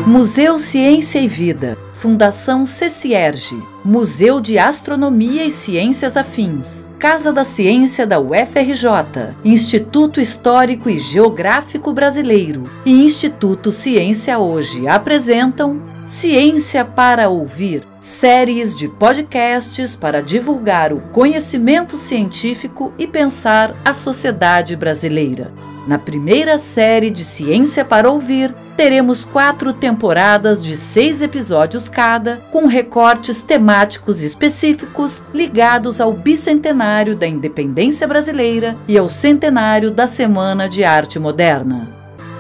Museu Ciência e Vida, Fundação CECIERJ, Museu de Astronomia e Ciências Afins, Casa da Ciência da UFRJ, Instituto Histórico e Geográfico Brasileiro e Instituto Ciência Hoje apresentam Ciência para Ouvir, séries de podcasts para divulgar o conhecimento científico e pensar a sociedade brasileira. Na primeira série de Ciência para Ouvir, teremos 4 temporadas de 6 episódios cada, com recortes temáticos específicos ligados ao bicentenário da independência brasileira e ao centenário da Semana de Arte Moderna.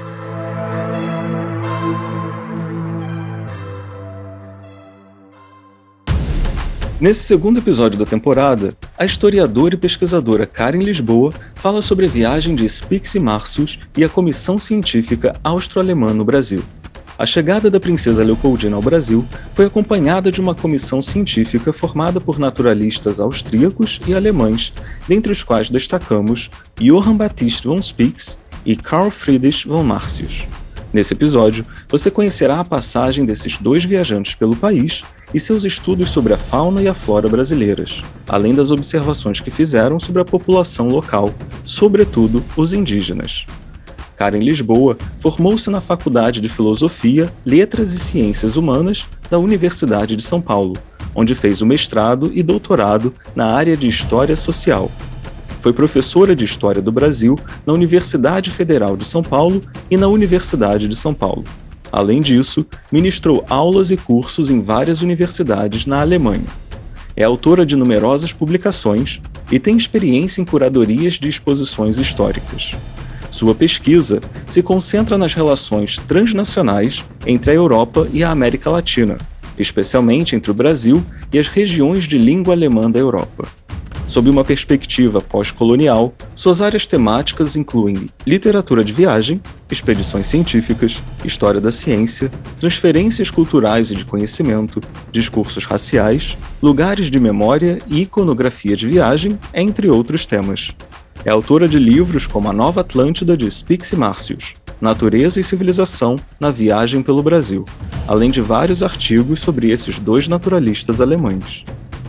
Nesse segundo episódio da temporada, a historiadora e pesquisadora Karen Lisboa fala sobre a viagem de Spix e Marcius e a comissão científica austro-alemã no Brasil. A chegada da princesa Leopoldina ao Brasil foi acompanhada de uma comissão científica formada por naturalistas austríacos e alemães, dentre os quais destacamos Johann Baptist von Spix e Carl Friedrich von Marcius. Nesse episódio, você conhecerá a passagem desses 2 viajantes pelo país e seus estudos sobre a fauna e a flora brasileiras, além das observações que fizeram sobre a população local, sobretudo os indígenas. Karen Lisboa formou-se na Faculdade de Filosofia, Letras e Ciências Humanas da Universidade de São Paulo, onde fez o mestrado e doutorado na área de História Social. Foi professora de História do Brasil na Universidade Federal de São Paulo e na Universidade de São Paulo. Além disso, ministrou aulas e cursos em várias universidades na Alemanha. É autora de numerosas publicações e tem experiência em curadorias de exposições históricas. Sua pesquisa se concentra nas relações transnacionais entre a Europa e a América Latina, especialmente entre o Brasil e as regiões de língua alemã da Europa. Sob uma perspectiva pós-colonial, suas áreas temáticas incluem literatura de viagem, expedições científicas, história da ciência, transferências culturais e de conhecimento, discursos raciais, lugares de memória e iconografia de viagem, entre outros temas. É autora de livros como A Nova Atlântida de Spix e Marcius, Natureza e Civilização na Viagem pelo Brasil, além de vários artigos sobre esses 2 naturalistas alemães.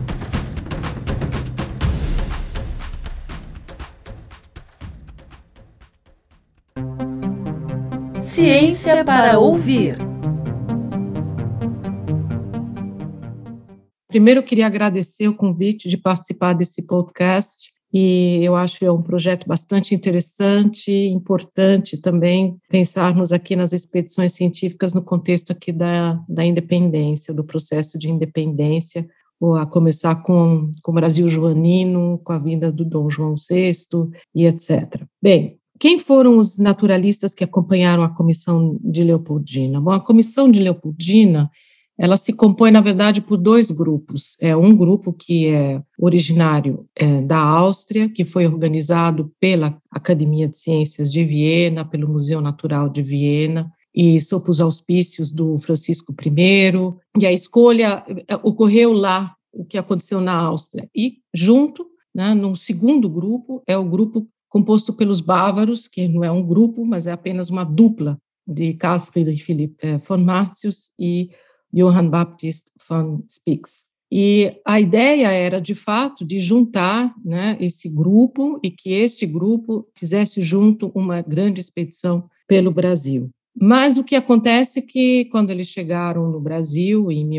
Ciência para Ouvir. Primeiro, eu queria agradecer o convite de participar desse podcast, e eu acho que é um projeto bastante interessante e importante também pensarmos aqui nas expedições científicas no contexto aqui da independência, do processo de independência, a começar com o Brasil joanino, com a vinda do Dom João VI e etc. Bem, quem foram os naturalistas que acompanharam a Comissão de Leopoldina? Bom, a Comissão de Leopoldina, ela se compõe, na verdade, por 2 grupos. Um grupo que é originário da Áustria, que foi organizado pela Academia de Ciências de Viena, pelo Museu Natural de Viena, e sob os auspícios do Francisco I, e a escolha ocorreu lá, o que aconteceu na Áustria. E junto, né, num segundo grupo, é o grupo composto pelos bávaros, que não é um grupo, mas é apenas uma dupla, de Carl Friedrich Philipp von Martius e Johann Baptist von Spix. E a ideia era, de fato, de juntar, né, esse grupo e que este grupo fizesse junto uma grande expedição pelo Brasil. Mas o que acontece é que, quando eles chegaram no Brasil, em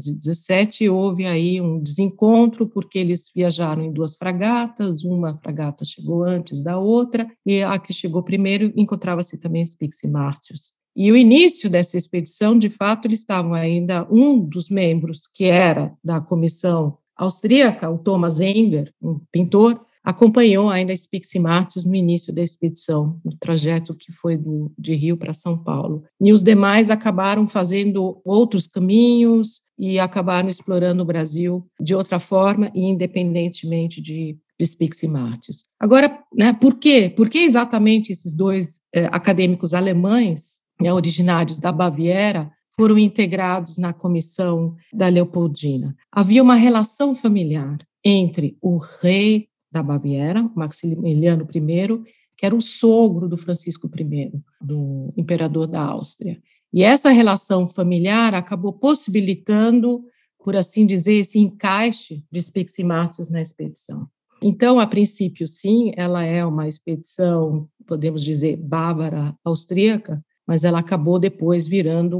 1817, houve aí um desencontro, porque eles viajaram em 2 fragatas, uma fragata chegou antes da outra, e a que chegou primeiro encontrava-se também Spix e Marcius. E o início dessa expedição, de fato, eles estavam ainda, um dos membros, que era da comissão austríaca, o Thomas Enger, um pintor, acompanhou ainda Spix e Marcius no início da expedição, no trajeto que foi de Rio para São Paulo. E os demais acabaram fazendo outros caminhos e acabaram explorando o Brasil de outra forma e independentemente de Spix e Marcius. Agora, né, por quê? Por que exatamente esses 2 acadêmicos alemães, né, originários da Baviera, foram integrados na comissão da Leopoldina? Havia uma relação familiar entre o rei da Baviera, Maximiliano I, que era o sogro do Francisco I, do imperador da Áustria, E essa relação familiar acabou possibilitando, por assim dizer, esse encaixe de Spix e Martius na expedição. Então, a princípio, sim, ela é uma expedição, podemos dizer, bávara-austríaca, mas ela acabou depois virando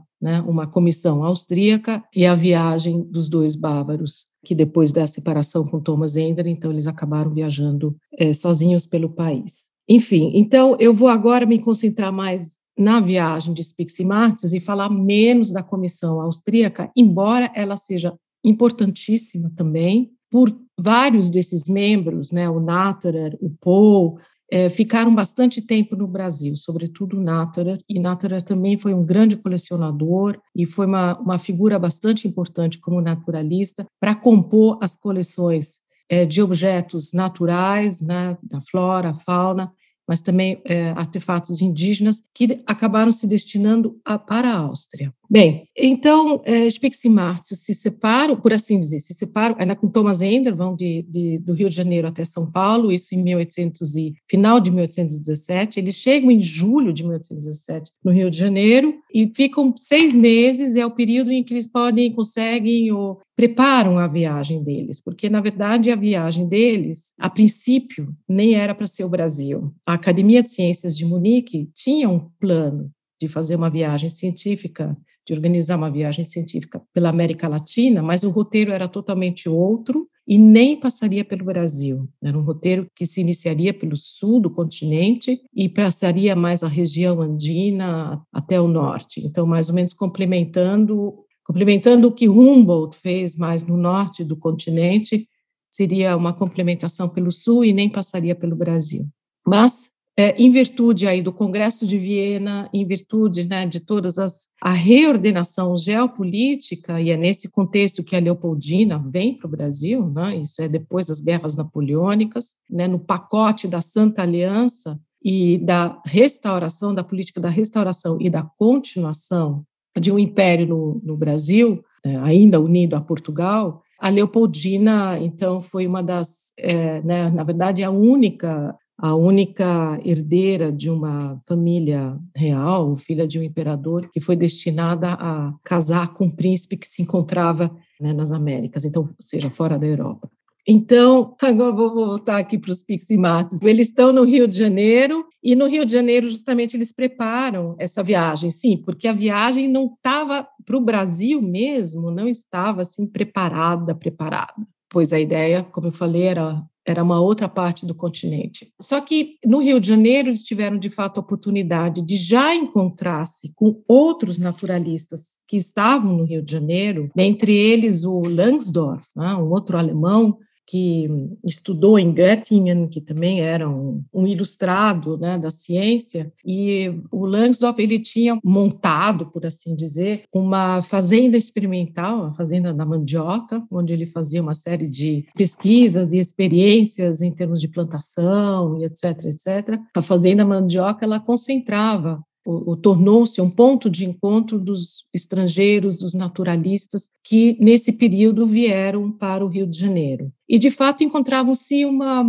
uma comissão austríaca e a viagem dos dois bávaros, que depois da separação com Thomas Ender, então eles acabaram viajando sozinhos pelo país. Enfim, então eu vou agora me concentrar mais na viagem de Spix e Martius e falar menos da comissão austríaca, embora ela seja importantíssima também, por vários desses membros, né, o Natterer, o Pohl, ficaram bastante tempo no Brasil, sobretudo o Natterer, e Natterer também foi um grande colecionador e foi uma figura bastante importante como naturalista para compor as coleções de objetos naturais, né, da flora, fauna, mas também artefatos indígenas que acabaram se destinando para a Áustria. Bem, então, Spix e Martius se separam, por assim dizer, ainda com Thomas Ender, vão do Rio de Janeiro até São Paulo, isso em final de 1817, eles chegam em julho de 1817 no Rio de Janeiro e ficam 6 meses, é o período em que eles conseguem ou preparam a viagem deles, porque, na verdade, a viagem deles, a princípio, nem era para ser o Brasil. A Academia de Ciências de Munique tinha um plano de fazer uma viagem científica, de organizar uma viagem científica pela América Latina, mas o roteiro era totalmente outro e nem passaria pelo Brasil. Era um roteiro que se iniciaria pelo sul do continente e passaria mais a região andina até o norte. Então, mais ou menos complementando o que Humboldt fez mais no norte do continente, seria uma complementação pelo sul e nem passaria pelo Brasil. Mas, em virtude aí do Congresso de Viena, em virtude, né, de todas a reordenação geopolítica, e é nesse contexto que a Leopoldina vem para o Brasil, né, isso é depois das guerras napoleônicas, né, no pacote da Santa Aliança e da restauração, da política da restauração e da continuação de um império no Brasil, ainda unido a Portugal, a Leopoldina, então, foi uma das, né, na verdade, a única herdeira de uma família real, filha de um imperador, que foi destinada a casar com um príncipe que se encontrava, né, nas Américas, então, ou seja, fora da Europa. Então, agora vou voltar aqui para os Spix e Martius. Eles estão no Rio de Janeiro, e no Rio de Janeiro, justamente, eles preparam essa viagem, sim, porque a viagem não estava, para o Brasil mesmo, não estava, assim, preparada, pois a ideia, como eu falei, era uma outra parte do continente. Só que no Rio de Janeiro eles tiveram, de fato, a oportunidade de já encontrar-se com outros naturalistas que estavam no Rio de Janeiro, dentre eles o Langsdorff, né, um outro alemão que estudou em Göttingen, que também era um ilustrado, né, da ciência, e o Langsdorff ele tinha montado, por assim dizer, uma fazenda experimental, a fazenda da mandioca, onde ele fazia uma série de pesquisas e experiências em termos de plantação, e etc, etc. A fazenda mandioca, ela concentrava tornou-se um ponto de encontro dos estrangeiros, dos naturalistas, que nesse período vieram para o Rio de Janeiro. E, de fato, encontravam-se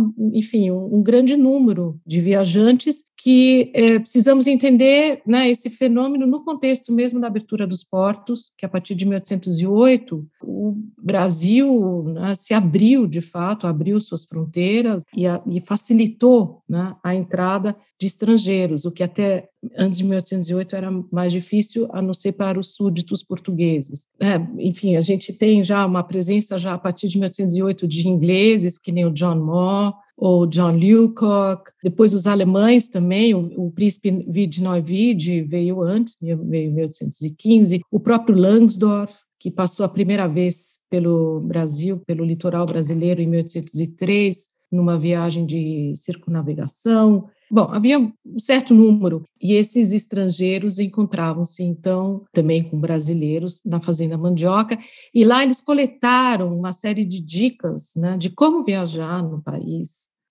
um grande número de viajantes que precisamos entender, né, esse fenômeno no contexto mesmo da abertura dos portos, que a partir de 1808 o Brasil, né, se abriu, de fato, abriu suas fronteiras e facilitou, né, a entrada de estrangeiros, o que até antes de 1808 era mais difícil, a não ser para os súditos portugueses. Enfim, a gente tem já uma presença já a partir de 1808 de ingleses, que nem o John Moore, ou John Lewcock, depois os alemães também, o príncipe de Neuwied veio antes, veio em 1815, o próprio Langsdorff, que passou a primeira vez pelo Brasil, pelo litoral brasileiro em 1803, numa viagem de circunnavegação. Bom, havia um certo número, e esses estrangeiros encontravam-se, então, também com brasileiros na Fazenda Mandioca, e lá eles coletaram uma série de dicas, né, de como viajar no país,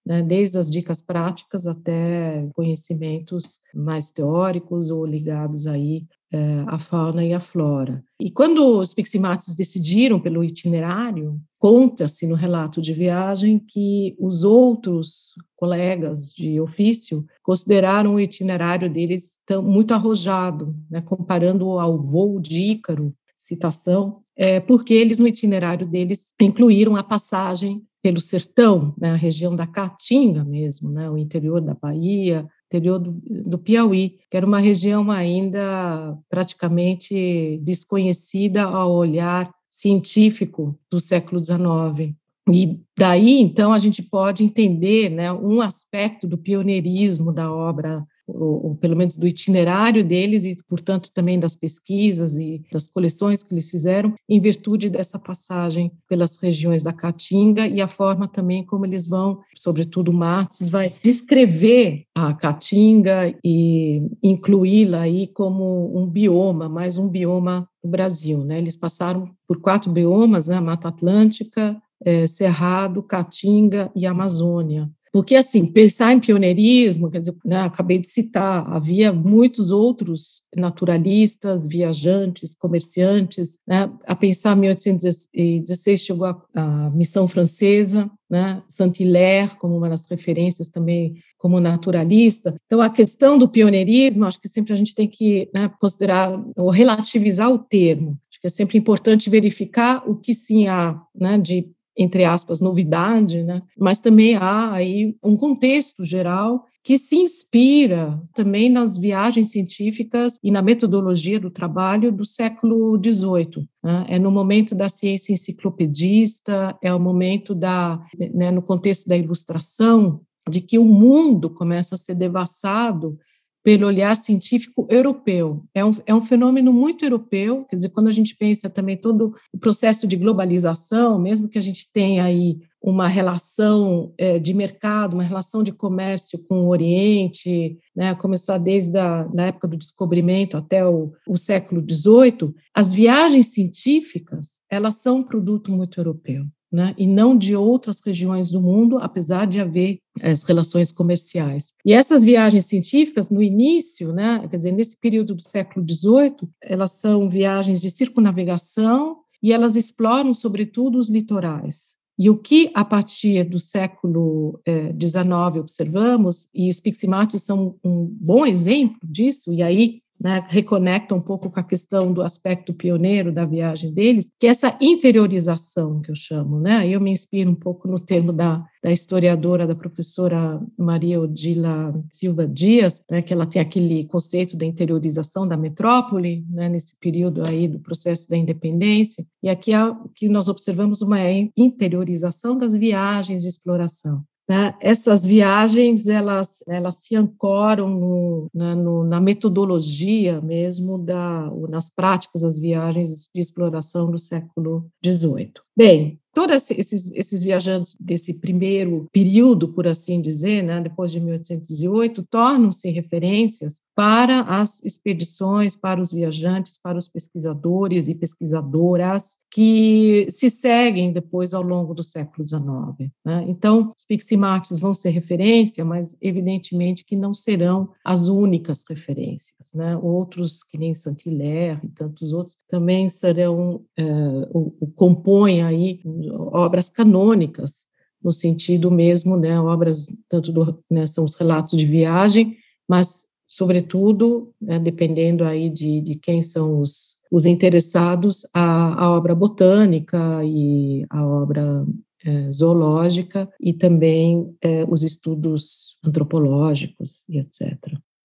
né, desde as dicas práticas até conhecimentos mais teóricos ou ligados aí à fauna e à flora. E quando os Piximates decidiram pelo itinerário, conta-se no relato de viagem que os outros colegas de ofício consideraram o itinerário deles muito arrojado, né, comparando ao voo de Ícaro, citação, porque eles no itinerário deles incluíram a passagem pelo sertão, né, a região da Caatinga mesmo, né, o interior da Bahia, interior do Piauí, que era uma região ainda praticamente desconhecida ao olhar científico do século XIX. E daí, então, a gente pode entender, né, um aspecto do pioneirismo da obra, ou pelo menos do itinerário deles e, portanto, também das pesquisas e das coleções que eles fizeram, em virtude dessa passagem pelas regiões da Caatinga e a forma também como eles vão, sobretudo Matos, vai descrever a Caatinga e incluí-la aí como um bioma, mais um bioma no Brasil, né? Eles passaram por 4 biomas, né? Mata Atlântica, Cerrado, Caatinga e Amazônia. Porque, assim, pensar em pioneirismo, quer dizer, né, acabei de citar, havia muitos outros naturalistas, viajantes, comerciantes, né, a pensar em 1816 chegou a missão francesa, né, Saint-Hilaire como uma das referências também como naturalista. Então, a questão do pioneirismo, acho que sempre a gente tem que, né, considerar ou relativizar o termo. Acho que é sempre importante verificar o que sim há, né, de, entre aspas, novidade, né? Mas também há aí um contexto geral que se inspira também nas viagens científicas e na metodologia do trabalho do século XVIII. Né? É no momento da ciência enciclopedista, é o momento né, no contexto da ilustração, de que o mundo começa a ser devassado pelo olhar científico europeu. É um fenômeno muito europeu, quer dizer, quando a gente pensa também todo o processo de globalização, mesmo que a gente tenha aí uma relação de mercado, uma relação de comércio com o Oriente, né, começar desde a época do descobrimento até o século XVIII, as viagens científicas, elas são um produto muito europeu. Né, e não de outras regiões do mundo, apesar de haver as relações comerciais. E essas viagens científicas, no início, né, quer dizer, nesse período do século XVIII, elas são viagens de circunnavegação e elas exploram, sobretudo, os litorais. E o que, a partir do século XIX, observamos, e os Piximates são um bom exemplo disso, e aí, né, reconecta um pouco com a questão do aspecto pioneiro da viagem deles, que é essa interiorização que eu chamo, né? Aí eu me inspiro um pouco no termo da historiadora, da professora Maria Odila Silva Dias, né, que ela tem aquele conceito da interiorização da metrópole, né, nesse período aí do processo da independência, e aqui o que nós observamos uma interiorização das viagens exploração. Né? Essas viagens, elas se ancoram na metodologia mesmo, nas práticas das viagens de exploração do século XVIII. Bem, todos esses viajantes desse primeiro período, por assim dizer, né, depois de 1808, tornam-se referências para as expedições, para os viajantes, para os pesquisadores e pesquisadoras que se seguem depois ao longo do século XIX. Né? Então, os Piximates vão ser referência, mas evidentemente que não serão as únicas referências. Né? Outros, que nem Saint-Hilaire e tantos outros, também serão, compõem aí obras canônicas, no sentido mesmo, né, obras, né, são os relatos de viagem, mas, sobretudo, né, dependendo aí de quem são os interessados, a obra botânica e a obra zoológica e também os estudos antropológicos e etc.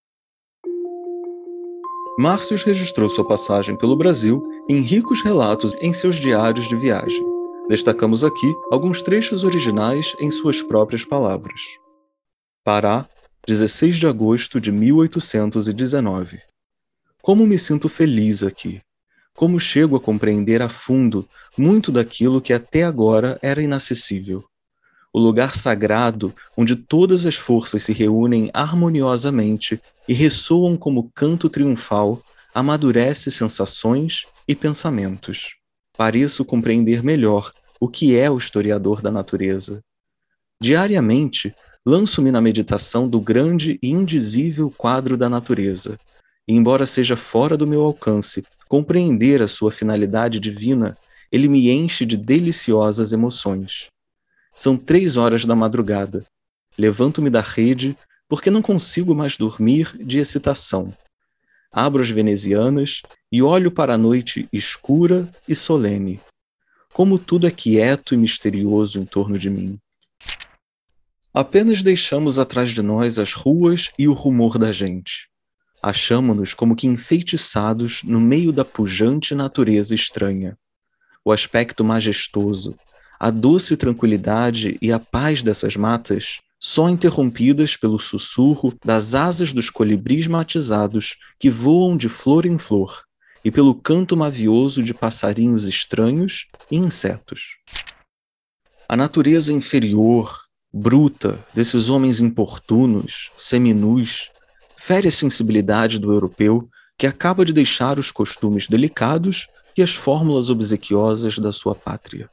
Márcios registrou sua passagem pelo Brasil em ricos relatos em seus diários de viagem. Destacamos aqui alguns trechos originais em suas próprias palavras. Pará, 16 de agosto de 1819. Como me sinto feliz aqui. Como chego a compreender a fundo muito daquilo que até agora era inacessível. O lugar sagrado onde todas as forças se reúnem harmoniosamente e ressoam como canto triunfal, amadurece sensações e pensamentos. Pareço compreender melhor o que é o historiador da natureza. Diariamente, lanço-me na meditação do grande e indizível quadro da natureza, e embora seja fora do meu alcance compreender a sua finalidade divina, ele me enche de deliciosas emoções. São 3 horas da madrugada. Levanto-me da rede porque não consigo mais dormir de excitação. Abro as venezianas e olho para a noite escura e solene. Como tudo é quieto e misterioso em torno de mim. Apenas deixamos atrás de nós as ruas e o rumor da gente. Achamo-nos como que enfeitiçados no meio da pujante natureza estranha. O aspecto majestoso, a doce tranquilidade e a paz dessas matas, só interrompidas pelo sussurro das asas dos colibris matizados que voam de flor em flor e pelo canto mavioso de passarinhos estranhos e insetos. A natureza inferior, bruta, desses homens importunos, seminus, fere a sensibilidade do europeu que acaba de deixar os costumes delicados e as fórmulas obsequiosas da sua pátria.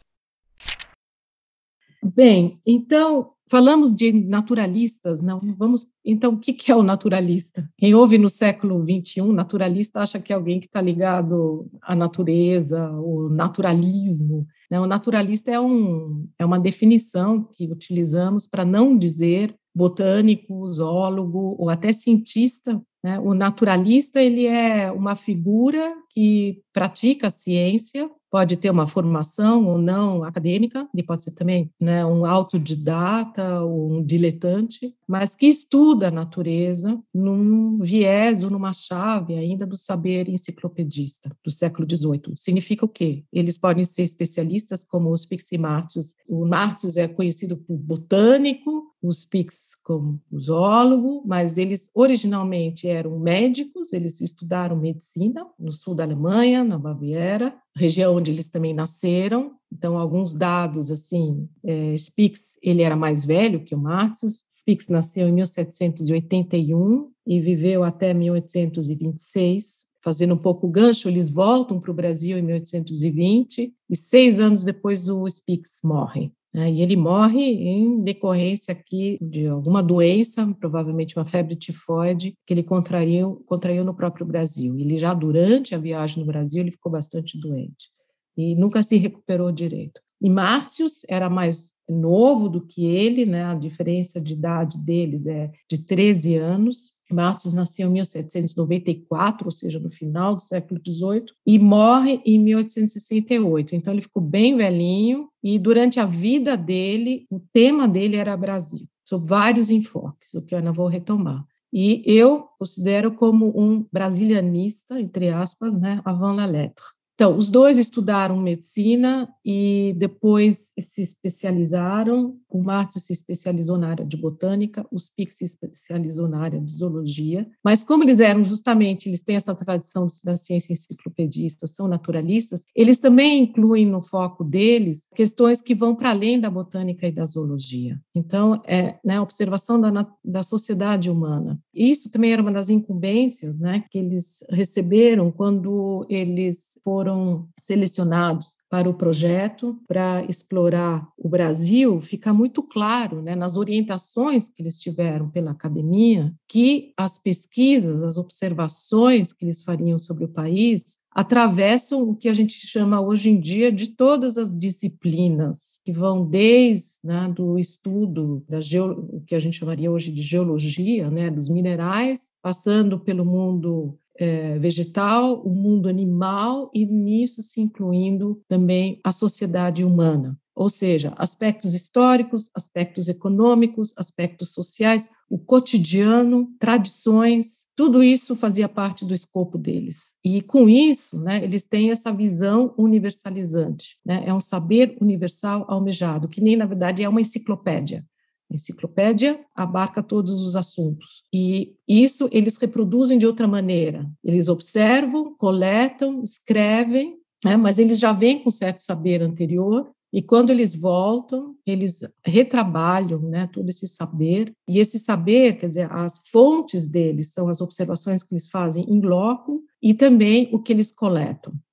Bem, então, falamos de naturalistas, não? Então, o que é o naturalista? Quem ouve no século XXI, naturalista acha que é alguém que está ligado à natureza, o naturalismo. Né? O naturalista é uma definição que utilizamos para não dizer botânico, zoólogo ou até cientista. Né? O naturalista, ele é uma figura que pratica a ciência, pode ter uma formação ou não acadêmica, ele pode ser também, né, um autodidata ou um diletante, mas que estuda a natureza num viés ou numa chave ainda do saber enciclopedista do século XVIII. Significa o quê? Eles podem ser especialistas como os Spix e Martius. O Martius é conhecido por botânico, os Spix como zoólogo, mas eles originalmente eram médicos, eles estudaram medicina no sul da Alemanha, na Baviera, região onde eles também nasceram. Então, alguns dados, assim, Spix, ele era mais velho que o Martius. Spix nasceu em 1781 e viveu até 1826. Fazendo um pouco o gancho, eles voltam para o Brasil em 1820 e 6 anos depois o Spix morre. E ele morre em decorrência aqui de alguma doença, provavelmente uma febre tifoide, que ele contraiu no próprio Brasil. Ele já durante a viagem no Brasil, ele ficou bastante doente e nunca se recuperou direito. E Martius era mais novo do que ele, né? A diferença de idade deles é de 13 anos. Martius nasceu em 1794, ou seja, no final do século XVIII, e morre em 1868. Então, ele ficou bem velhinho e, durante a vida dele, o tema dele era Brasil, sob vários enfoques, o que eu ainda vou retomar. E eu considero como um brasilianista, entre aspas, né, avant la lettre. Então, os dois estudaram medicina e depois se especializaram. O Martius se especializou na área de botânica, o Spix se especializou na área de zoologia. Mas como eles têm essa tradição da ciência enciclopedista, são naturalistas, eles também incluem no foco deles questões que vão para além da botânica e da zoologia. Então, a observação da sociedade humana. Isso também era uma das incumbências, né, que eles receberam quando eles foram selecionados para o projeto, para explorar o Brasil. Fica muito claro, né, nas orientações que eles tiveram pela academia, que as pesquisas, as observações que eles fariam sobre o país atravessam o que a gente chama hoje em dia de todas as disciplinas, que vão desde, né, do estudo, o que a gente chamaria hoje de geologia, né, dos minerais, passando pelo mundo vegetal, o mundo animal, e nisso se incluindo também a sociedade humana, ou seja, aspectos históricos, aspectos econômicos, aspectos sociais, o cotidiano, tradições, tudo isso fazia parte do escopo deles. E com isso, né, eles têm essa visão universalizante, né, é um saber universal almejado, que nem, na verdade, é uma enciclopédia. A enciclopédia abarca todos os assuntos. E isso eles reproduzem de outra maneira. Eles observam, coletam, escrevem, né, mas eles já vêm com certo saber anterior, e quando eles voltam, eles retrabalham, né, todo esse saber. E esse saber, quer dizer, as fontes deles são as observações que eles fazem em loco e também o que eles coletam.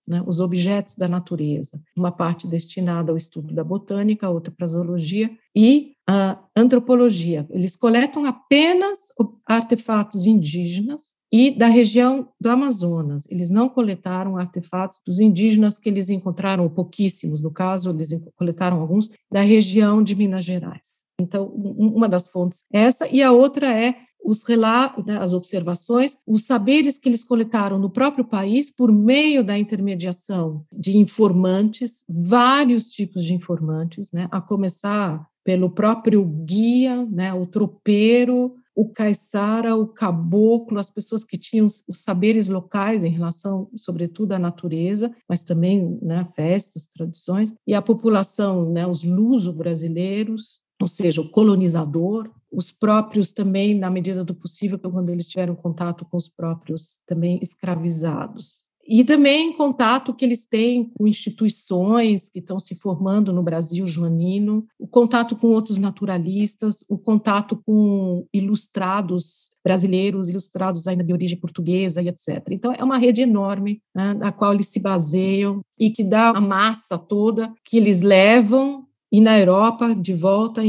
né, os objetos da natureza. Uma parte destinada ao estudo da botânica, outra para a zoologia e a antropologia. Eles coletam apenas artefatos indígenas e da região do Amazonas. Eles não coletaram artefatos dos indígenas que eles encontraram, pouquíssimos no caso, eles coletaram alguns, da região de Minas Gerais. Então, uma das fontes é essa, e a outra é os relatos, né, as observações, os saberes que eles coletaram no próprio país por meio da intermediação de informantes, vários tipos de informantes, né, a começar pelo próprio guia, né, o tropeiro, o caiçara, o caboclo, as pessoas que tinham os saberes locais em relação, sobretudo, à natureza, mas também, né, festas, tradições, e a população, né, os luso-brasileiros, ou seja, o colonizador, os próprios também, na medida do possível, quando eles tiveram contato com os próprios também escravizados. E também contato que eles têm com instituições que estão se formando no Brasil joanino, o contato com outros naturalistas, o contato com ilustrados brasileiros, ilustrados ainda de origem portuguesa e etc. Então, é uma rede enorme, né, na qual eles se baseiam e que dá a massa toda que eles levam. E na Europa, de volta, em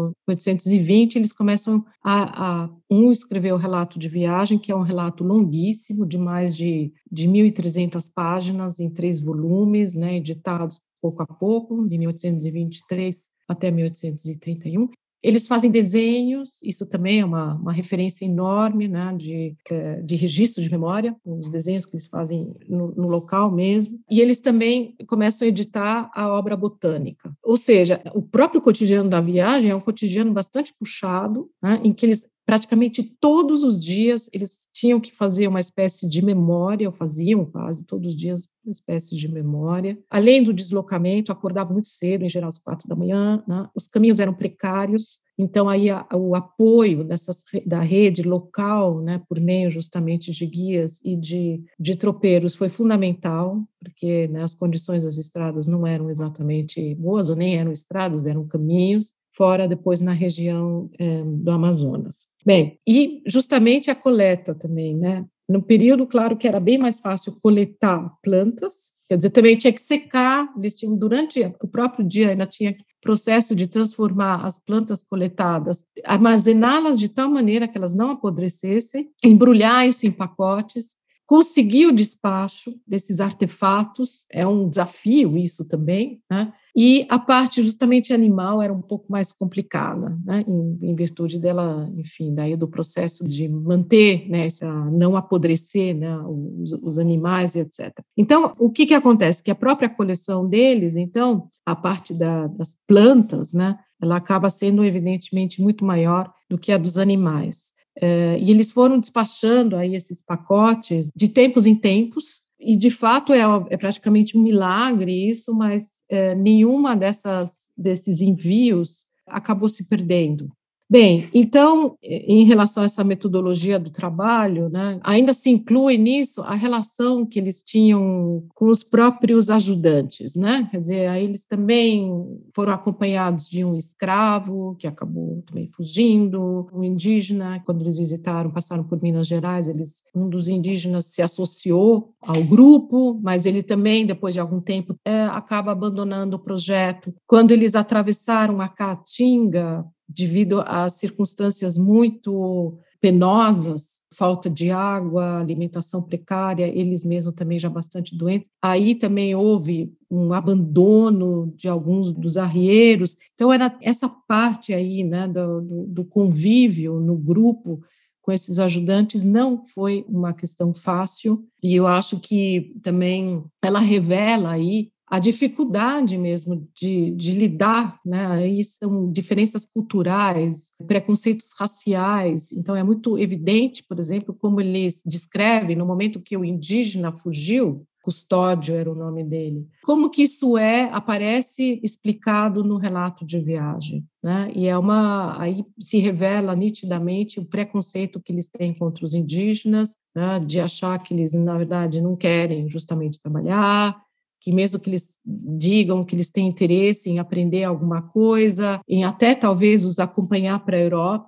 1820, eles começam escrever o relato de viagem, que é um relato longuíssimo, de mais de 1.300 páginas, em 3 volumes, né, editados pouco a pouco, de 1823 até 1831. Eles fazem desenhos, isso também é uma referência enorme, né, de registro de memória, os desenhos que eles fazem no local mesmo, e eles também começam a editar a obra botânica. Ou seja, o próprio cotidiano da viagem é um cotidiano bastante puxado, né, em que eles praticamente todos os dias eles tinham que fazer uma espécie de memória, ou faziam quase todos os dias uma espécie de memória. Além do deslocamento, acordavam muito cedo, em geral às 4 da manhã, né? Os caminhos eram precários, então aí o apoio da rede local, né, por meio justamente de guias e de tropeiros foi fundamental, porque, né, as condições das estradas não eram exatamente boas, ou nem eram estradas, eram caminhos, fora depois na região do Amazonas. Bem, e justamente a coleta também, né? No período, claro que era bem mais fácil coletar plantas, quer dizer, também tinha que secar, eles tinham, durante o próprio dia, ainda tinha processo de transformar as plantas coletadas, armazená-las de tal maneira que elas não apodrecessem, embrulhar isso em pacotes, conseguir o despacho desses artefatos, é um desafio isso também, né? E a parte justamente animal era um pouco mais complicada, né? Em virtude dela, enfim, daí do processo de manter, né, não apodrecer, né, os animais, etc. Então, o que acontece? Que a própria coleção deles, então, a parte das plantas, né, ela acaba sendo evidentemente muito maior do que a dos animais. E eles foram despachando aí esses pacotes de tempos em tempos, e de fato é praticamente um milagre isso, mas nenhuma desses envios acabou se perdendo. Bem, então, em relação a essa metodologia do trabalho, né, ainda se inclui nisso a relação que eles tinham com os próprios ajudantes, né? Quer dizer, aí eles também foram acompanhados de um escravo que acabou também fugindo, um indígena, quando eles passaram por Minas Gerais, um dos indígenas se associou ao grupo, mas ele também, depois de algum tempo, acaba abandonando o projeto. Quando eles atravessaram a Caatinga, devido a circunstâncias muito penosas, falta de água, alimentação precária, eles mesmos também já bastante doentes. Aí também houve um abandono de alguns dos arrieiros. Então, era essa parte aí, né, do convívio no grupo com esses ajudantes não foi uma questão fácil, e eu acho que também ela revela aí a dificuldade mesmo de lidar, né? Aí são diferenças culturais, preconceitos raciais. Então, é muito evidente, por exemplo, como eles descrevem, no momento que o indígena fugiu, Custódio era o nome dele, como que isso aparece explicado no relato de viagem, né? E aí se revela nitidamente o preconceito que eles têm contra os indígenas, né? De achar que eles, na verdade, não querem justamente trabalhar, que mesmo que eles digam que eles têm interesse em aprender alguma coisa, em até talvez os acompanhar para a Europa,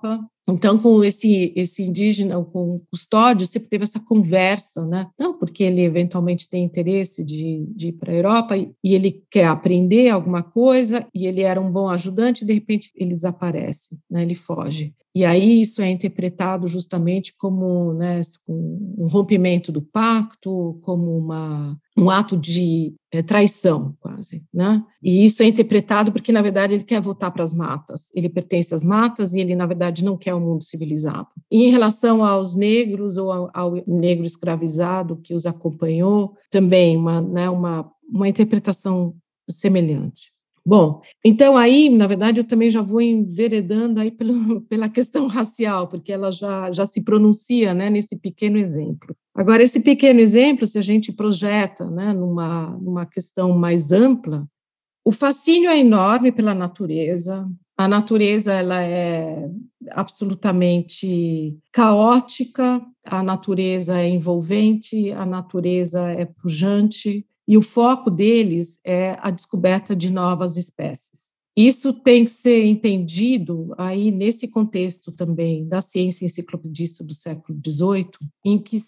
Então, com esse indígena, com o Custódio, sempre teve essa conversa, né? Não, porque ele eventualmente tem interesse de ir para a Europa e ele quer aprender alguma coisa e ele era um bom ajudante, e de repente ele desaparece, né? Ele foge. E aí isso é interpretado justamente como, né, um rompimento do pacto, como um ato de traição, quase, né? E isso é interpretado porque, na verdade, ele quer voltar para as matas. Ele pertence às matas e ele, na verdade, não quer um mundo civilizado. E em relação aos negros ou ao negro escravizado que os acompanhou, também uma interpretação semelhante. Bom, então aí, na verdade, eu também já vou enveredando aí pela questão racial, porque ela já se pronuncia, né, nesse pequeno exemplo. Agora, esse pequeno exemplo, se a gente projeta, né, numa questão mais ampla, o fascínio é enorme pela natureza. A natureza ela é absolutamente caótica, a natureza é envolvente, a natureza é pujante, e o foco deles é a descoberta de novas espécies. Isso tem que ser entendido aí nesse contexto também da ciência enciclopedista do século XVIII, em que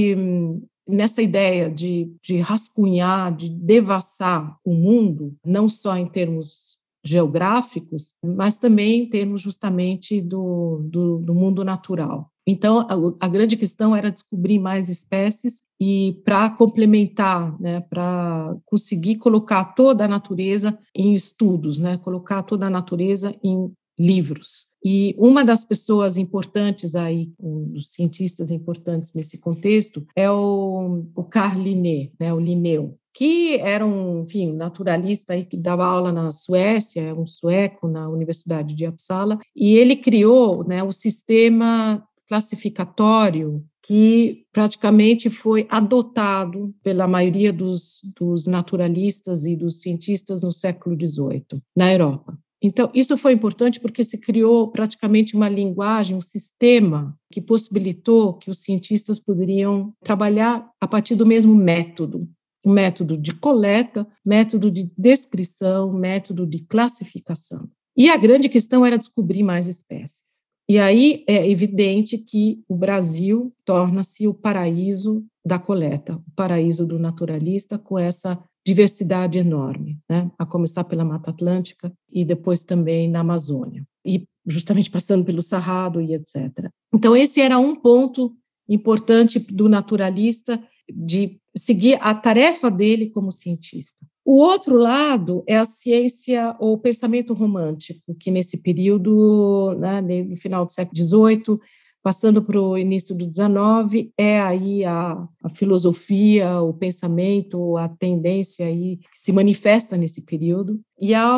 nessa ideia de rascunhar, de devassar o mundo, não só em termos geográficos, mas também em termos justamente do mundo natural. Então, a grande questão era descobrir mais espécies e para complementar, né, para conseguir colocar toda a natureza em estudos, né, colocar toda a natureza em livros. E uma das pessoas importantes aí, um dos cientistas importantes nesse contexto, é o Carl Linné, né, o Linneu, que era um naturalista aí que dava aula na Suécia, um sueco na Universidade de Uppsala, e ele criou, né, o sistema classificatório que praticamente foi adotado pela maioria dos naturalistas e dos cientistas no século XVIII, na Europa. Então, isso foi importante porque se criou praticamente uma linguagem, um sistema que possibilitou que os cientistas poderiam trabalhar a partir do mesmo método. Um método de coleta, método de descrição, método de classificação. E a grande questão era descobrir mais espécies. E aí é evidente que o Brasil torna-se o paraíso da coleta, o paraíso do naturalista, com essa diversidade enorme, né? A começar pela Mata Atlântica e depois também na Amazônia, e justamente passando pelo Cerrado e etc. Então, esse era um ponto importante do naturalista, de seguir a tarefa dele como cientista. O outro lado é a ciência ou o pensamento romântico, que nesse período, né, no final do século XVIII, passando para o início do XIX, é aí a filosofia, o pensamento, a tendência aí que se manifesta nesse período. E há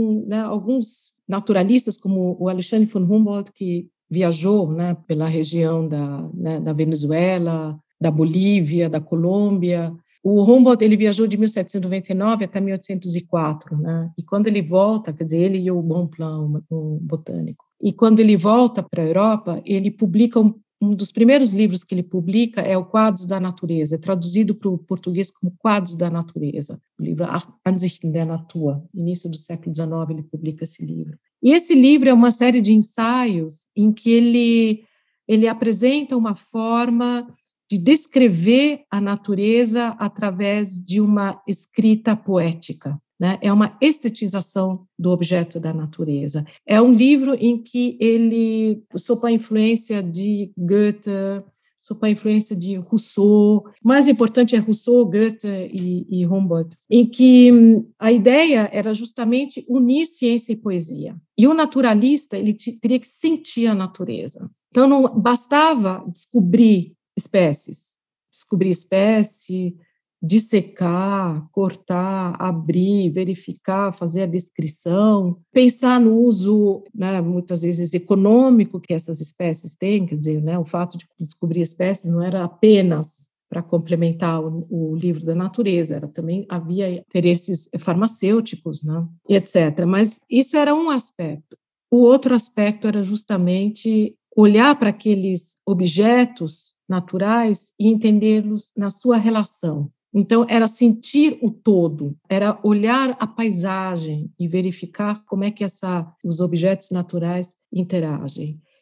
alguns naturalistas, como o Alexandre von Humboldt, que viajou, né, pela região da Venezuela, da Bolívia, da Colômbia. O Humboldt, ele viajou de 1799 até 1804, né? E quando ele volta, quer dizer, ele e o Bonpland, um botânico, e quando ele volta para a Europa, ele publica um dos primeiros livros que ele publica é o Quadros da Natureza, é traduzido para o português como Quadros da Natureza, o livro Ansichten der Natur. No início do século XIX ele publica esse livro. E esse livro é uma série de ensaios em que ele apresenta uma forma de descrever a natureza através de uma escrita poética, né? É uma estetização do objeto da natureza. É um livro em que ele, sob a influência de Goethe, sob a influência de Rousseau, mais importante é Rousseau, Goethe e Humboldt, em que a ideia era justamente unir ciência e poesia. E o naturalista, ele teria que sentir a natureza. Então, não bastava descobrir espécie, dissecar, cortar, abrir, verificar, fazer a descrição, pensar no uso, né, muitas vezes econômico que essas espécies têm, quer dizer, né, o fato de descobrir espécies não era apenas para complementar o livro da natureza, também havia interesses farmacêuticos, né, e etc. Mas isso era um aspecto. O outro aspecto era justamente olhar para aqueles objetos naturais e entendê-los na sua relação. Então, era sentir o todo, era olhar a paisagem e verificar como é que os objetos naturais interagem.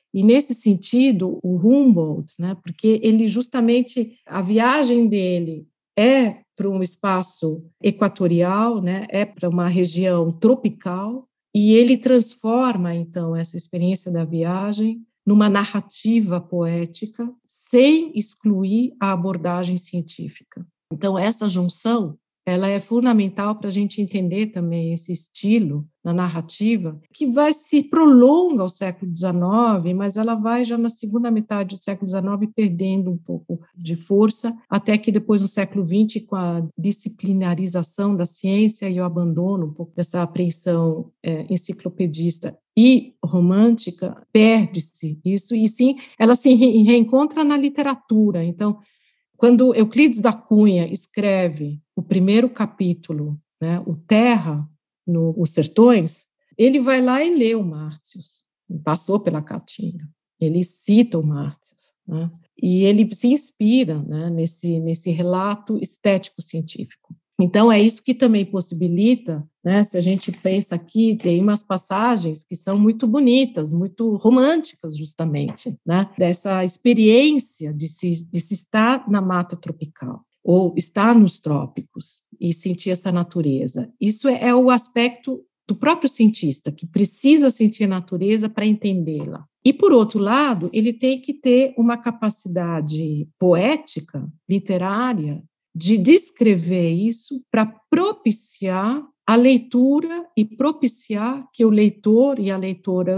E, nesse sentido, o Humboldt, né, porque ele justamente, a viagem dele é para um espaço equatorial, né, é para uma região tropical, e ele transforma, então, essa experiência da viagem numa narrativa poética, sem excluir a abordagem científica. Então, essa junção, ela é fundamental para a gente entender também esse estilo na narrativa, que se prolonga ao século XIX, mas ela vai já na segunda metade do século XIX perdendo um pouco de força, até que depois no século XX, com a disciplinarização da ciência e o abandono um pouco dessa apreensão enciclopedista e romântica, perde-se isso, e sim, ela se reencontra na literatura. Então, quando Euclides da Cunha escreve o primeiro capítulo, né, o Terra, Os Sertões, ele vai lá e lê o Márcios, passou pela Caatinga, ele cita o Márcios, né, e ele se inspira, né, nesse relato estético-científico. Então, é isso que também possibilita, né, se a gente pensa aqui, tem umas passagens que são muito bonitas, muito românticas, justamente, né, dessa experiência de se estar na mata tropical, ou estar nos trópicos e sentir essa natureza. Isso é o aspecto do próprio cientista, que precisa sentir a natureza para entendê-la. E, por outro lado, ele tem que ter uma capacidade poética, literária, de descrever isso para propiciar a leitura e propiciar que o leitor e a leitora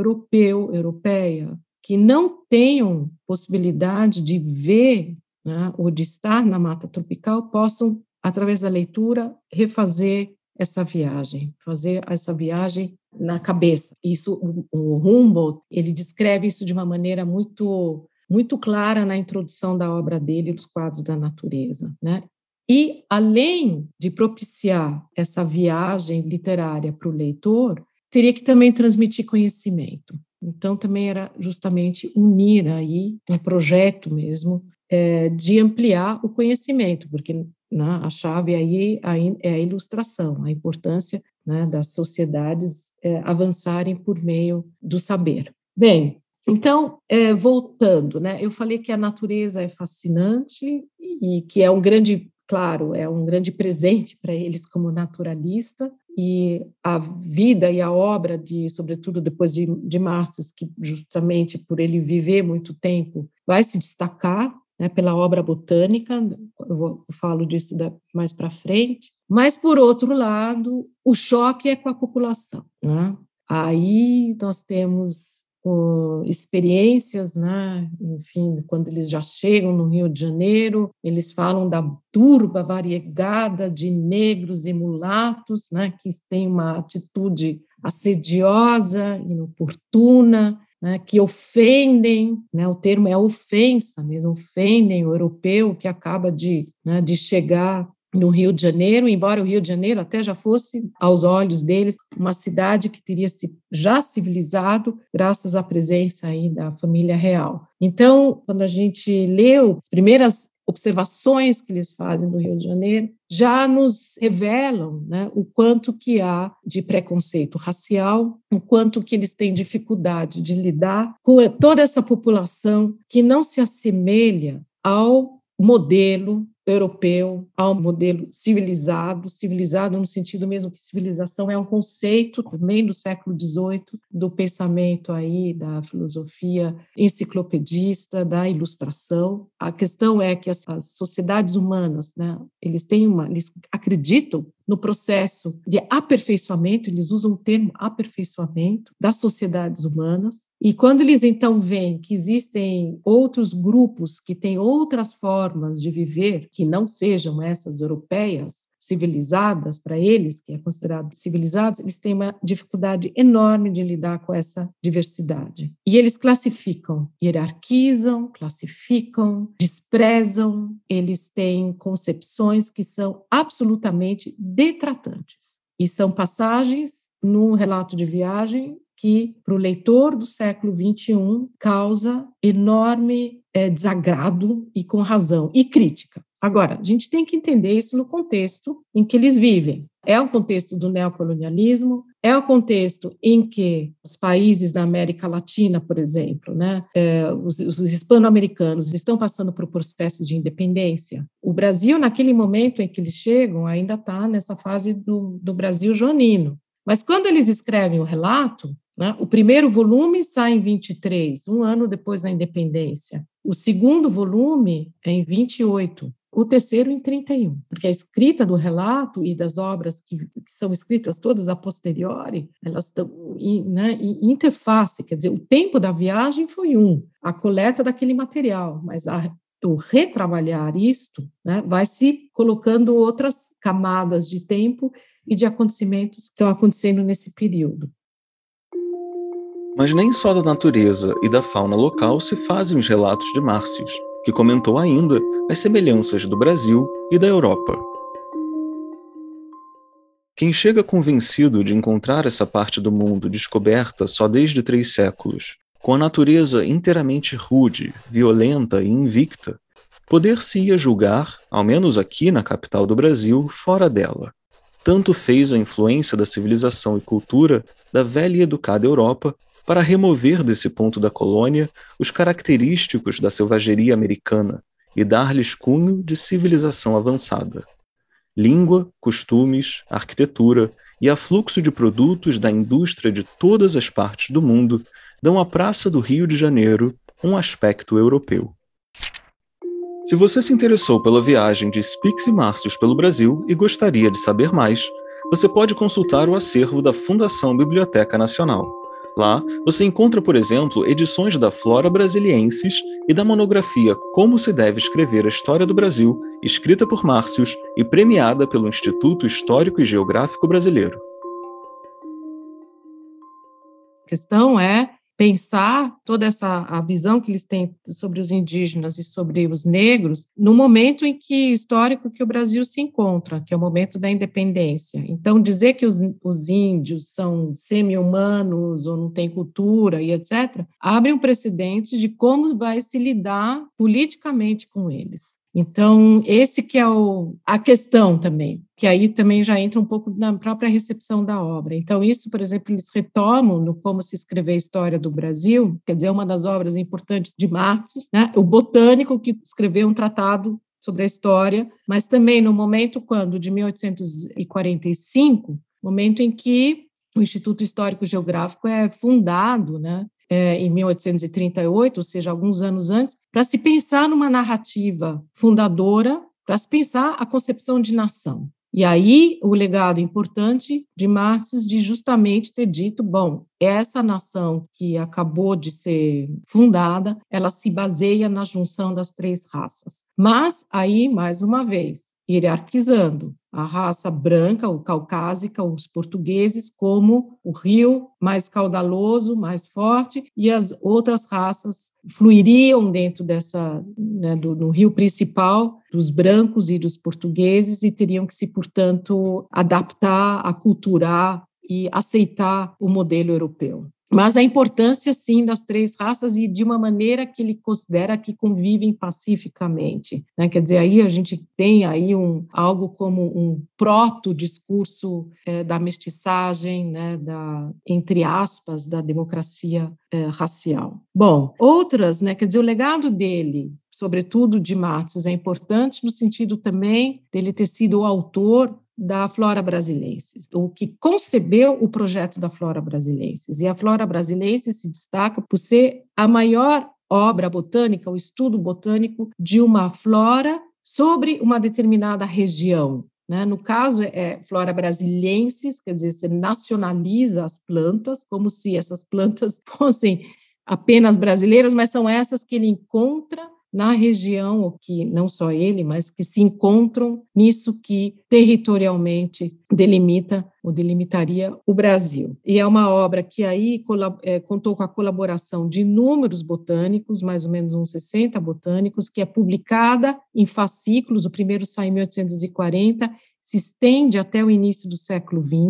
europeia, que não tenham possibilidade de ver, né, ou de estar na mata tropical, possam, através da leitura, refazer essa viagem, fazer essa viagem na cabeça. Isso, o Humboldt, ele descreve isso de uma maneira muito, muito clara na introdução da obra dele, dos quadros da natureza, né? E, além de propiciar essa viagem literária para o leitor, teria que também transmitir conhecimento. Então, também era justamente unir aí um projeto mesmo de ampliar o conhecimento, porque, né, a chave aí é a ilustração, a importância, né, das sociedades avançarem por meio do saber. Bem, então, voltando, né, eu falei que a natureza é fascinante e que é um grande, claro, é um grande presente para eles como naturalista, e a vida e a obra sobretudo depois de Márcios, que justamente por ele viver muito tempo, vai se destacar, né, pela obra botânica, eu falo disso mais para frente, mas, por outro lado, o choque é com a população, né? Aí nós temos experiências, né? Enfim, quando eles já chegam no Rio de Janeiro, eles falam da turba variegada de negros e mulatos, né? Que têm uma atitude assediosa, inoportuna, né, que ofendem, né, o termo é ofensa mesmo, ofendem o europeu que acaba de chegar no Rio de Janeiro, embora o Rio de Janeiro até já fosse, aos olhos deles, uma cidade que teria se já civilizado graças à presença aí da família real. Então, quando a gente leu as primeiras observações que eles fazem do Rio de Janeiro, já nos revelam, né, o quanto que há de preconceito racial, o quanto que eles têm dificuldade de lidar com toda essa população que não se assemelha ao modelo europeu, ao modelo civilizado no sentido mesmo que civilização é um conceito também do século XVIII, do pensamento aí da filosofia enciclopedista, da ilustração. A questão é que as sociedades humanas, né, eles acreditam no processo de aperfeiçoamento, eles usam o termo aperfeiçoamento das sociedades humanas, e quando eles então veem que existem outros grupos que têm outras formas de viver, que não sejam essas europeias, civilizadas para eles, que é considerado civilizados, eles têm uma dificuldade enorme de lidar com essa diversidade. E eles classificam, hierarquizam, classificam, desprezam, eles têm concepções que são absolutamente detratantes. E são passagens no relato de viagem que, para o leitor do século XXI, causa enorme desagrado, e com razão, e crítica. Agora, a gente tem que entender isso no contexto em que eles vivem. É o contexto do neocolonialismo, é o contexto em que os países da América Latina, por exemplo, né, os hispano-americanos estão passando por processos de independência. O Brasil, naquele momento em que eles chegam, ainda está nessa fase do Brasil joanino. Mas quando eles escrevem o relato, né, o primeiro volume sai em 23, um ano depois da independência. O segundo volume é em 28. O terceiro em 31, porque a escrita do relato e das obras que são escritas todas a posteriori, elas estão em interface, quer dizer, o tempo da viagem foi a coleta daquele material, mas o retrabalhar isto, né, vai se colocando outras camadas de tempo e de acontecimentos que estão acontecendo nesse período. Mas nem só da natureza e da fauna local se fazem os relatos de Márcios, que comentou ainda as semelhanças do Brasil e da Europa. Quem chega convencido de encontrar essa parte do mundo descoberta só desde 3 séculos, com a natureza inteiramente rude, violenta e invicta, poder-se-ia julgar, ao menos aqui na capital do Brasil, fora dela. Tanto fez a influência da civilização e cultura da velha e educada Europa para remover desse ponto da colônia os característicos da selvageria americana e dar-lhes cunho de civilização avançada. Língua, costumes, arquitetura e afluxo de produtos da indústria de todas as partes do mundo dão à Praça do Rio de Janeiro um aspecto europeu. Se você se interessou pela viagem de Spix e Márcios pelo Brasil e gostaria de saber mais, você pode consultar o acervo da Fundação Biblioteca Nacional. Lá, você encontra, por exemplo, edições da Flora Brasiliensis e da monografia Como se deve escrever a história do Brasil, escrita por Márcios e premiada pelo Instituto Histórico e Geográfico Brasileiro. A questão é pensar toda a visão que eles têm sobre os indígenas e sobre os negros no momento histórico que o Brasil se encontra, que é o momento da independência. Então, dizer que os índios são semi-humanos ou não têm cultura e etc., abre um precedente de como vai se lidar politicamente com eles. Então, esse que é a questão também, que aí também já entra um pouco na própria recepção da obra. Então, isso, por exemplo, eles retomam no Como se escrever a história do Brasil, quer dizer, uma das obras importantes de Márcios, né? O botânico que escreveu um tratado sobre a história, mas também no momento de 1845, momento em que o Instituto Histórico Geográfico é fundado, né? Em 1838, ou seja, alguns anos antes, para se pensar numa narrativa fundadora, para se pensar a concepção de nação. E aí, o legado importante de Márcios de justamente ter dito, bom, essa nação que acabou de ser fundada, ela se baseia na junção das 3 raças. Mas, aí, mais uma vez, hierarquizando a raça branca, o caucásica, os portugueses, como o rio mais caudaloso, mais forte, e as outras raças fluiriam dentro no rio principal, dos brancos e dos portugueses, e teriam que se, portanto, adaptar, aculturar e aceitar o modelo europeu. Mas a importância, sim, das 3 raças e de uma maneira que ele considera que convivem pacificamente, né? Quer dizer, aí a gente tem aí algo como um proto-discurso da mestiçagem, né? Entre aspas, da democracia racial. Bom, outras, né? Quer dizer, o legado dele, sobretudo de Márcios, é importante no sentido também dele ter sido o autor da Flora Brasiliensis, o que concebeu o projeto da Flora Brasiliensis. E a Flora Brasiliensis se destaca por ser a maior obra botânica, o estudo botânico de uma flora sobre uma determinada região. Né? No caso, é Flora Brasiliensis, quer dizer, você nacionaliza as plantas, como se essas plantas fossem apenas brasileiras, mas são essas que ele encontra na região, ou que não só ele, mas que se encontram nisso que territorialmente delimita ou delimitaria o Brasil. E é uma obra que aí contou com a colaboração de inúmeros botânicos, mais ou menos uns 60 botânicos, que é publicada em fascículos, o primeiro sai em 1840, se estende até o início do século XX,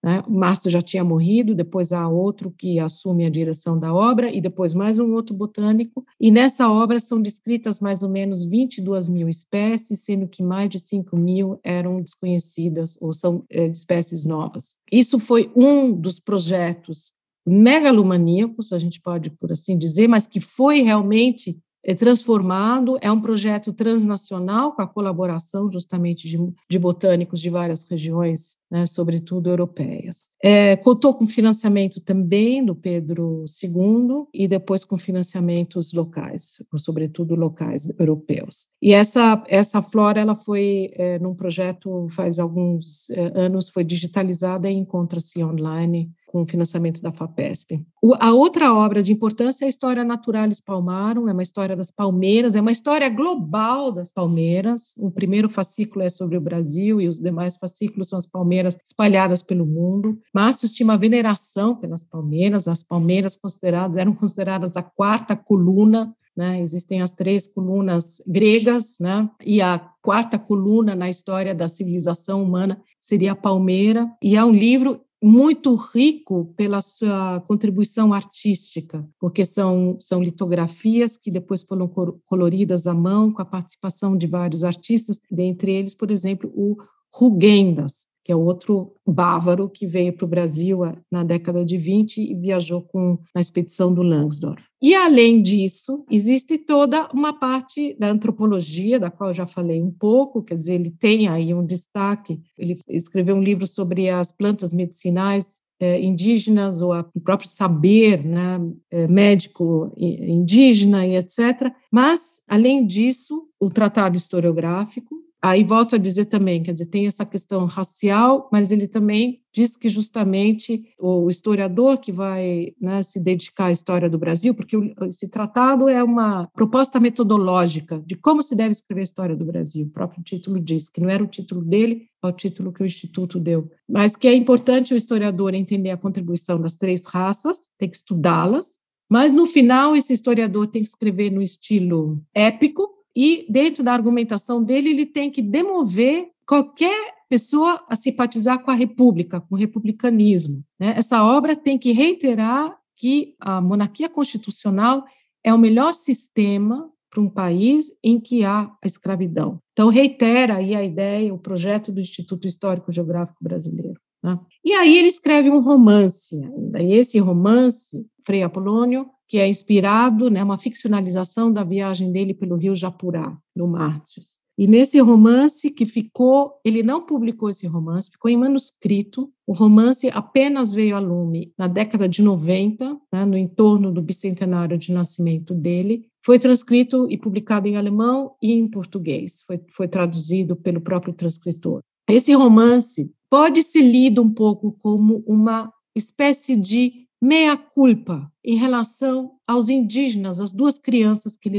né? O Márcio já tinha morrido, depois há outro que assume a direção da obra, e depois mais um outro botânico, e nessa obra são descritas mais ou menos 22 mil espécies, sendo que mais de 5 mil eram desconhecidas, ou são espécies novas. Isso foi um dos projetos megalomaníacos, a gente pode por assim dizer, mas que foi realmente transformado, é um projeto transnacional com a colaboração justamente de botânicos de várias regiões, né, sobretudo europeias. Contou com financiamento também do Pedro II e depois com financiamentos locais, sobretudo locais europeus. E essa flora, ela foi, num projeto faz alguns anos, foi digitalizada e encontra-se online com o financiamento da FAPESP. A outra obra de importância é a História Naturalis Palmarum, é uma história das palmeiras, é uma história global das palmeiras. O primeiro fascículo é sobre o Brasil e os demais fascículos são as palmeiras espalhadas pelo mundo. Márcio tinha uma veneração pelas palmeiras, as palmeiras eram consideradas a quarta coluna, né? Existem as 3 colunas gregas, né? E a quarta coluna na história da civilização humana seria a palmeira, e é um livro muito rico pela sua contribuição artística, porque são litografias que depois foram coloridas à mão, com a participação de vários artistas, dentre eles, por exemplo, o Rugendas, que é outro bávaro que veio para o Brasil na década de 20 e viajou na expedição do Langsdorff. E, além disso, existe toda uma parte da antropologia, da qual eu já falei um pouco, quer dizer, ele tem aí um destaque, ele escreveu um livro sobre as plantas medicinais indígenas, ou o próprio saber, né, médico indígena e etc. Mas, além disso, o tratado historiográfico. Aí volto a dizer também, quer dizer, tem essa questão racial, mas ele também diz que justamente o historiador que vai, né, se dedicar à história do Brasil, porque esse tratado é uma proposta metodológica de como se deve escrever a história do Brasil. O próprio título diz que não era o título dele, é o título que o Instituto deu. Mas que é importante o historiador entender a contribuição das 3 raças, tem que estudá-las, mas no final esse historiador tem que escrever no estilo épico, e dentro da argumentação dele, ele tem que demover qualquer pessoa a simpatizar com a República, com o republicanismo, né? Essa obra tem que reiterar que a monarquia constitucional é o melhor sistema para um país em que há a escravidão. Então, reitera aí a ideia, o projeto do Instituto Histórico Geográfico Brasileiro, né? E aí ele escreve um romance ainda, e esse romance, Frei Apolônio, que é inspirado, né, uma ficcionalização da viagem dele pelo rio Japurá, do Márcios. E nesse romance que ficou, ele não publicou esse romance, ficou em manuscrito, o romance apenas veio a lume na década de 90, né, no entorno do bicentenário de nascimento dele, foi transcrito e publicado em alemão e em português, foi traduzido pelo próprio transcritor. Esse romance pode ser lido um pouco como uma espécie de meia-culpa em relação aos indígenas, as 2 crianças que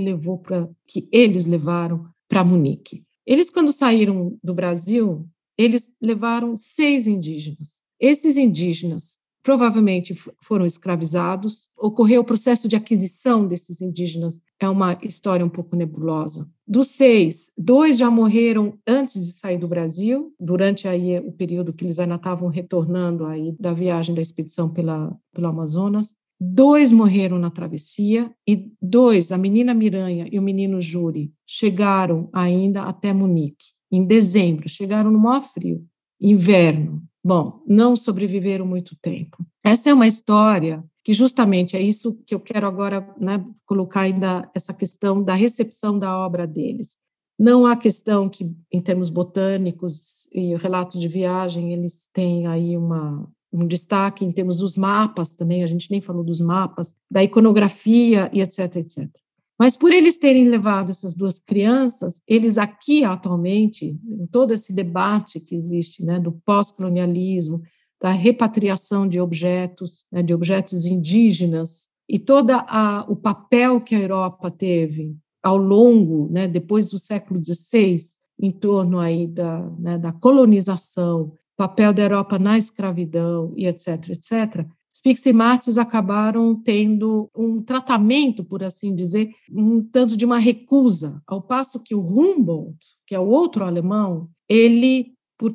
eles levaram para Munique. Eles, quando saíram do Brasil, eles levaram 6 indígenas. Esses indígenas provavelmente foram escravizados, ocorreu o processo de aquisição desses indígenas, é uma história um pouco nebulosa. Dos 6, 2 já morreram antes de sair do Brasil, durante aí o período que eles ainda estavam retornando aí da viagem da expedição pelo Amazonas. 2 morreram na travessia e 2, a menina Miranha e o menino Júri, chegaram ainda até Munique, em dezembro, chegaram no maior frio, inverno. Bom, não sobreviveram muito tempo. Essa é uma história que justamente é isso que eu quero agora, né, colocar ainda essa questão da recepção da obra deles. Não há questão que, em termos botânicos e relatos de viagem, eles têm aí um destaque em termos dos mapas também, a gente nem falou dos mapas, da iconografia e etc, etc. Mas por eles terem levado essas 2 crianças, eles aqui atualmente, em todo esse debate que existe, né, do pós-colonialismo, da repatriação de objetos, né, de objetos indígenas, e todo o papel que a Europa teve ao longo, né, depois do século XVI, em torno aí da colonização, papel da Europa na escravidão e etc, etc., Spix e Márcios acabaram tendo um tratamento, por assim dizer, um tanto de uma recusa, ao passo que o Humboldt, que é o outro alemão, ele, por ter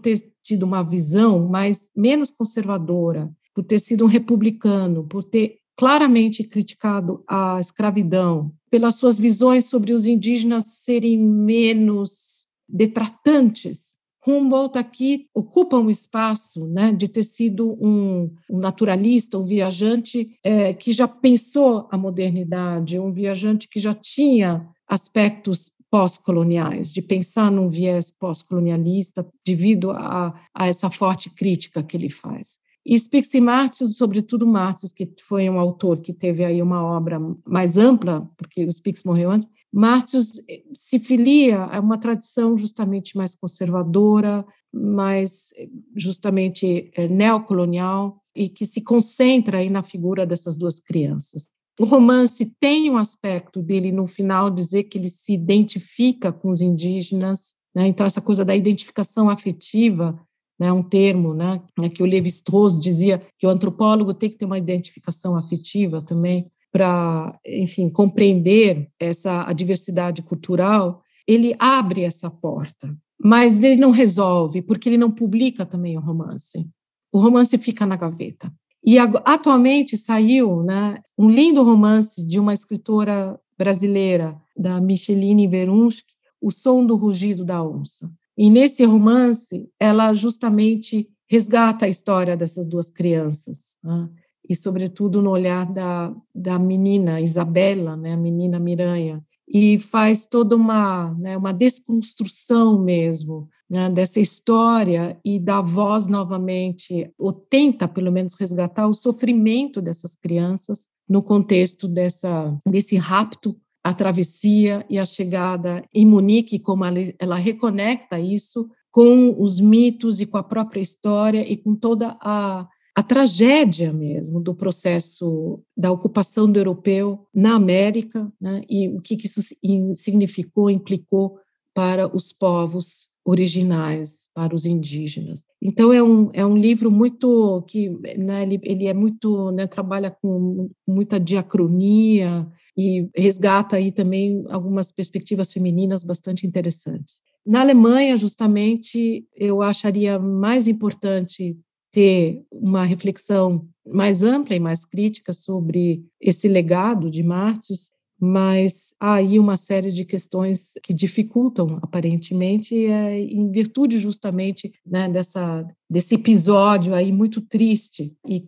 tido uma visão menos conservadora, por ter sido um republicano, por ter claramente criticado a escravidão, pelas suas visões sobre os indígenas serem menos detratantes, Humboldt aqui ocupa um espaço, né, de ter sido um naturalista, um viajante que já pensou a modernidade, um viajante que já tinha aspectos pós-coloniais, de pensar num viés pós-colonialista devido a essa forte crítica que ele faz. E Spix e Martius, sobretudo Martius, que foi um autor que teve aí uma obra mais ampla, porque o Spix morreu antes, Martius se filia a uma tradição justamente mais conservadora, mais justamente neocolonial, e que se concentra aí na figura dessas duas crianças. O romance tem um aspecto dele, no final, dizer que ele se identifica com os indígenas, né? Então essa coisa da identificação afetiva, né, um termo, né, que o Lévi-Strauss dizia que o antropólogo tem que ter uma identificação afetiva também para, enfim, compreender a diversidade cultural. Ele abre essa porta, mas ele não resolve, porque ele não publica também o romance. O romance fica na gaveta. E atualmente saiu, né, um lindo romance de uma escritora brasileira, da Micheline Verunski, O Som do Rugido da Onça. E nesse romance, ela justamente resgata a história dessas duas crianças, né? E, sobretudo, no olhar da menina Isabela, né, a menina Miranha, e faz toda uma desconstrução mesmo, né, dessa história e dá voz novamente, ou tenta, pelo menos, resgatar o sofrimento dessas crianças no contexto desse rapto, a travessia e a chegada em Munique, como ela reconecta isso com os mitos e com a própria história e com toda a tragédia mesmo do processo da ocupação do europeu na América, né, e o que isso significou, implicou para os povos originais, para os indígenas. Então é um livro muito que, né, ele é muito, né, trabalha com muita diacronia e resgata aí também algumas perspectivas femininas bastante interessantes. Na Alemanha, justamente, eu acharia mais importante ter uma reflexão mais ampla e mais crítica sobre esse legado de Martius, mas há aí uma série de questões que dificultam, aparentemente, em virtude justamente, né, desse episódio aí muito triste e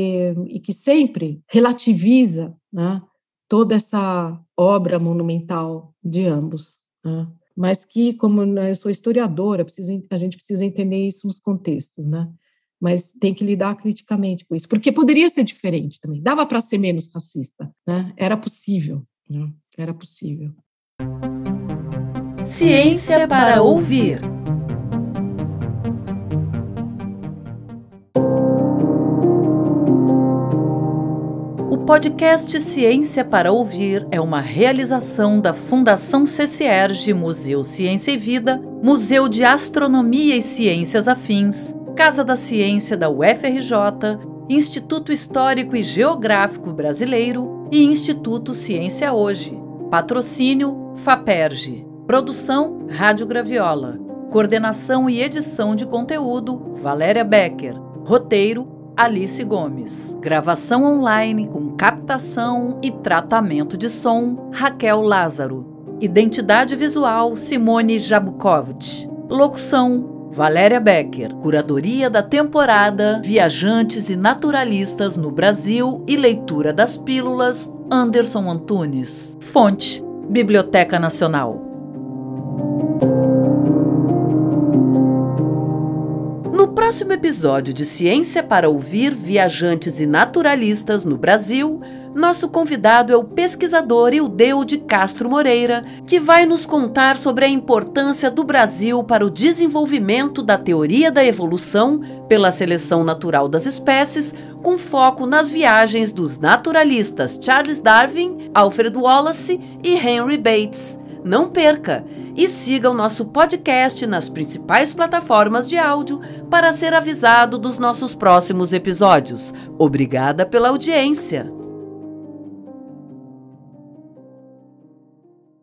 que sempre relativiza, né, toda essa obra monumental de ambos, né? Mas que, como eu sou historiadora, a gente precisa entender isso nos contextos, né? Mas tem que lidar criticamente com isso, porque poderia ser diferente também, dava para ser menos racista, né? Era possível, né? Era possível. Ciência para ouvir. O podcast Ciência para Ouvir é uma realização da Fundação CCERJ, Museu Ciência e Vida, Museu de Astronomia e Ciências Afins, Casa da Ciência da UFRJ, Instituto Histórico e Geográfico Brasileiro e Instituto Ciência Hoje. Patrocínio FAPERJ. Produção Rádio Graviola. Coordenação e edição de conteúdo Valéria Becker. Roteiro Alice Gomes. Gravação online com captação e tratamento de som Raquel Lázaro. Identidade visual Simone Jabukovic. Locução Valéria Becker. Curadoria da temporada Viajantes e Naturalistas no Brasil e leitura das pílulas Anderson Antunes. Fonte Biblioteca Nacional. No próximo episódio de Ciência para Ouvir Viajantes e Naturalistas no Brasil, nosso convidado é o pesquisador Ildeu de Castro Moreira, que vai nos contar sobre a importância do Brasil para o desenvolvimento da teoria da evolução pela seleção natural das espécies, com foco nas viagens dos naturalistas Charles Darwin, Alfred Wallace e Henry Bates. Não perca! E siga o nosso podcast nas principais plataformas de áudio para ser avisado dos nossos próximos episódios. Obrigada pela audiência!